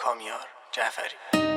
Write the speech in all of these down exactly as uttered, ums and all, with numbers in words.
کامیار جعفری.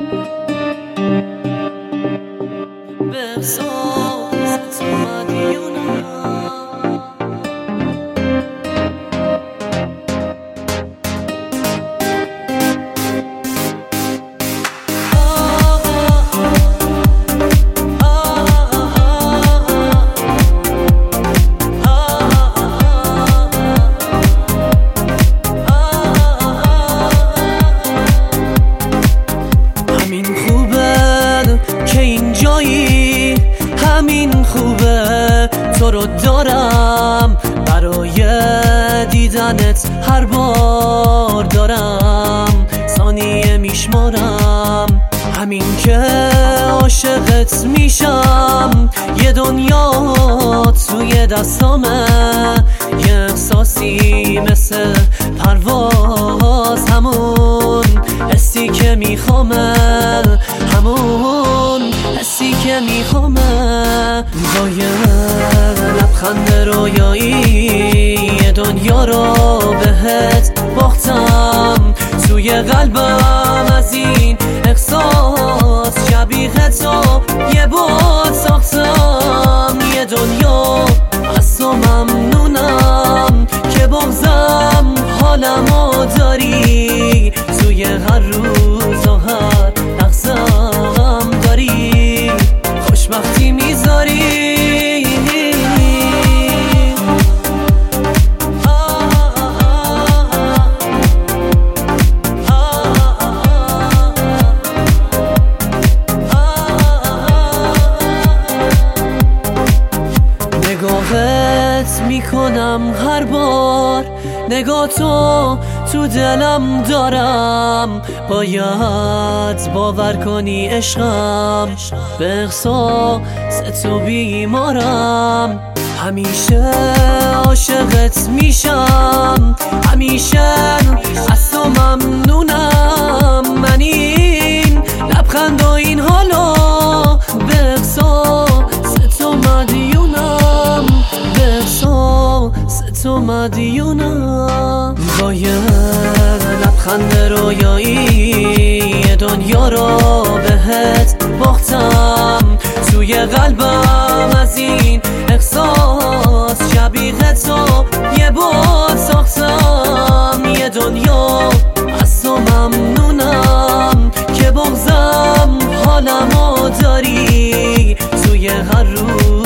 همین خوبه تو رو دارم، برای دیدنت هر بار دارم ثانیه میشمارم. همین که عاشقت میشم، یه دنیا توی دستامه، یه احساسی مثل پرواز، همون حسی که میخوامه، همون حسی که میخوامه. با یه لبخند رویایی یه دنیا رو بهت باختم، توی قلبم از این احساس شبیه تو یه بود ساختم. یه دنیا از تو ممنونم که بغضم حالمو داری، توی هر روز و هر لحظه‌ام داری خوشبختی میذاری. نگاهت میکنم هر بار، نگاه تو تو دلم دارم، باید باور کنی عشقم، به احساس تو بیمارم. همیشه عاشقت میشم، همیشه از تو ممنونم. من این لبخند و این حالو به احساس تو مدیونم، به احساس تو مدیونم. با یه لبخند رویایی یه دنیا رو بهت باختم، توی قلبم از این احساس شبیه تو یه بود ساختم. یه دنیا از تو ممنونم که بغضم حالمو داری، توی هر روز